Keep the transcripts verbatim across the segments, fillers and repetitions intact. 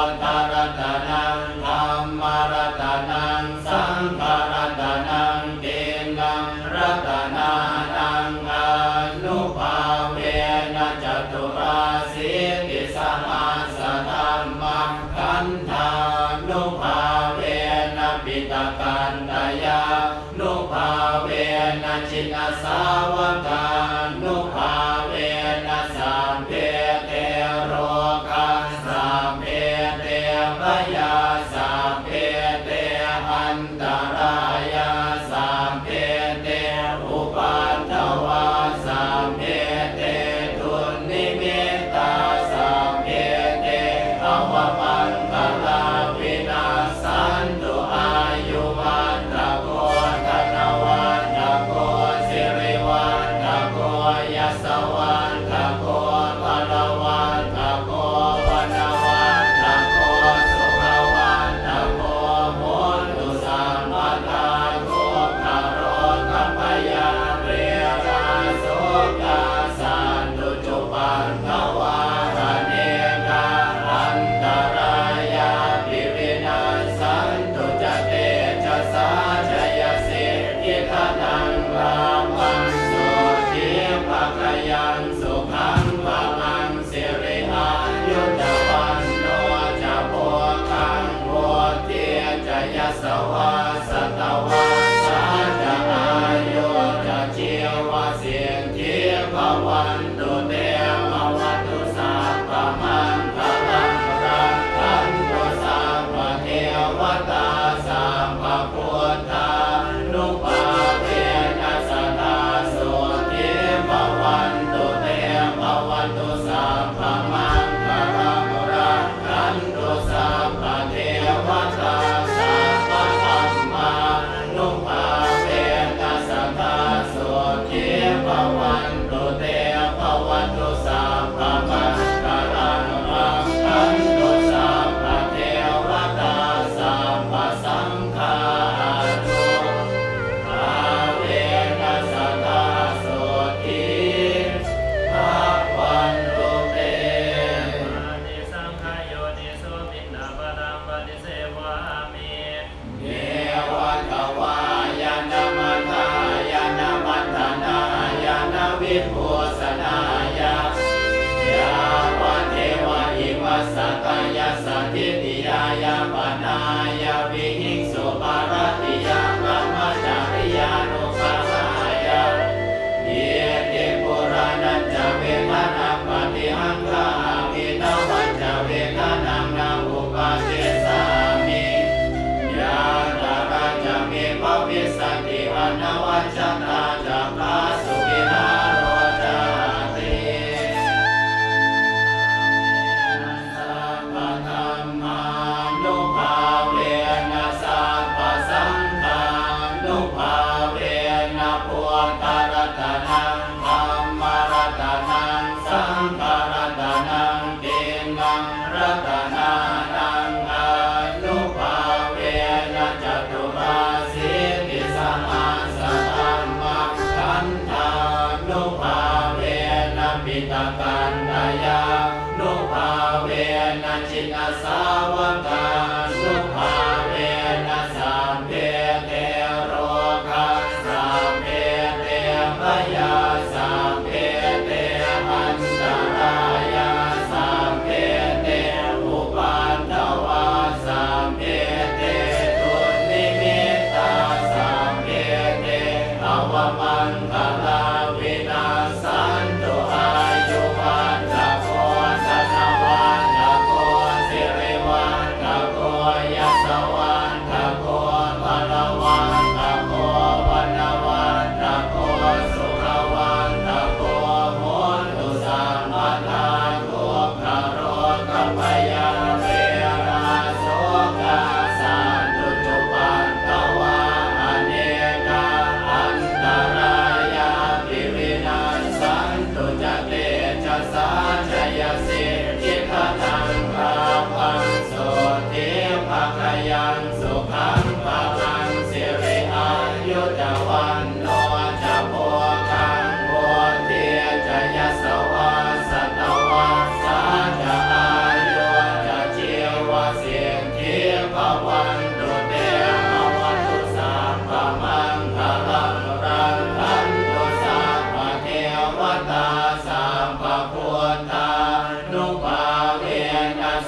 ธรัตนังธัมมรัตนังสังฆรัตนังตินังรัตนานังอนุภาเวนะจตุราสีติสหัสธัมมังขันธานุภาเวนะปิตกันตยานุภาเวนะชินสาวกานุภาเวนะสัพเพเตโรกัสสัพเพเตพยาสัพเพเตอันตรายาสัพเพเตอุปัฏฐวาสัพเพเตทุนนิมิตตาสัพเพเตอวมังคลาวินาสันตุอายุวันตะโกธนวันตะโกสิริวันตะโกยัสวันตะโกพลวันตะโกวันวันตะโกสุขวันตะโกโหตุสัมปทาทุกขโรกัปยาเรราโสกาสันตุจุปันทวาระเนกาอันตรายาภิวินัสสันตุจเตจะสาชยสิทธิทนังรามังสุทิภคยังสุขังภลังสิริอายุจวันโนจะโพคังโพธิจะยสวาสตวาสาจะอายุจะชีวเสียงทิภวันตุเตมวัตุสัพพมังคลังรักขันตุสัพพเทวตาสัพพพุทธานุภาเวนัสตาสุทิภวันตุเตมวัตุสัพพมังคลังรักขันตุสัพพเทวตาสัพพธัมมานุภาเวนัสตาสุทิภวันตุเตมวัตุสัพพมังคลังรักขันตุสัพพเทวตาสัพพสังฆานุภาเวนัสตาสุทิภวันตุเตอานิสังขโยนิโสมินนาปดัมปฏิเสวามิเนวะทวายานมัทายานมัทนายานวิภูสนายายาวะเทวะอิมัสสกายสสถิติยายาปนายาวิหิงสุปารติยาพระมจาริยานุภาหายาเยติปุรานันจะเวทนาปฏิหังคามินวัจจะเวทนานาอุปาเทสามิ ยาตาราจะมีภวิสันติอนวัชตาจะพาสุขินาโรจาติสัพพธัมมานุภาเวนะสัพพสังฆานุภาเวนะพุทธรัตนังธัมมรัตนังสังฆรัตนังตินังรัตนานังอนุภาเวนะจตุราสีติสหัสธัมมังขันธานุภาเวนะปิตกันตยานุภาเวนะชินสาวกานุภาเวนะสัพเพเตโรกัสสัพเพเตพยาสัพเพเตอันตรายาสัพเพเตอุปัฏฐวาสัพเพเตทุนนิมิตตาสัพเพเตอวมังคลาวินาสันตุอายุวันตะโกธนวันตะโกสิริวันตะโก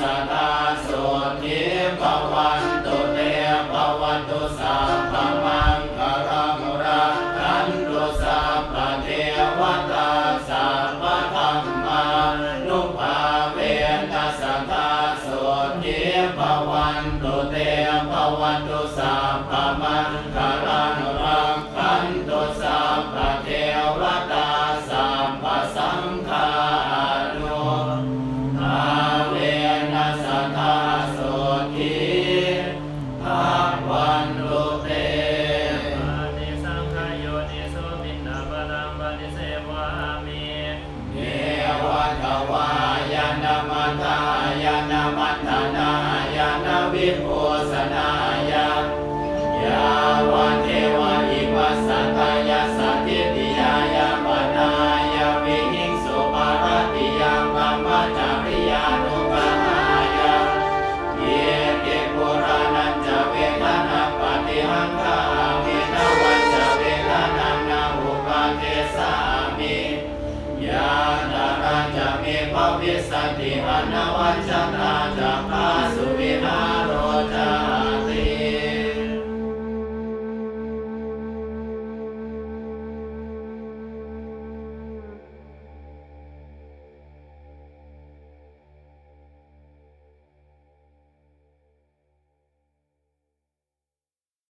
สัทธาโสทิภวันตุเตภวันตุสัพพมังคลังรักขันตุสัพพเทวตาสัพพธัมมานุภาเวนัสสัทธาโสทิภวันตุเตภวันตุสัพพมังคลังรักขันตุสัพพเทวตาสัพพสังฆานุภาเวนัสสัทธาโสทิภวันตุเตปฏิสังขโยนิโสมินนาปดังปฏิเสวามิเนวะทวายานมัตตายานมัตตนายานวิโภสนา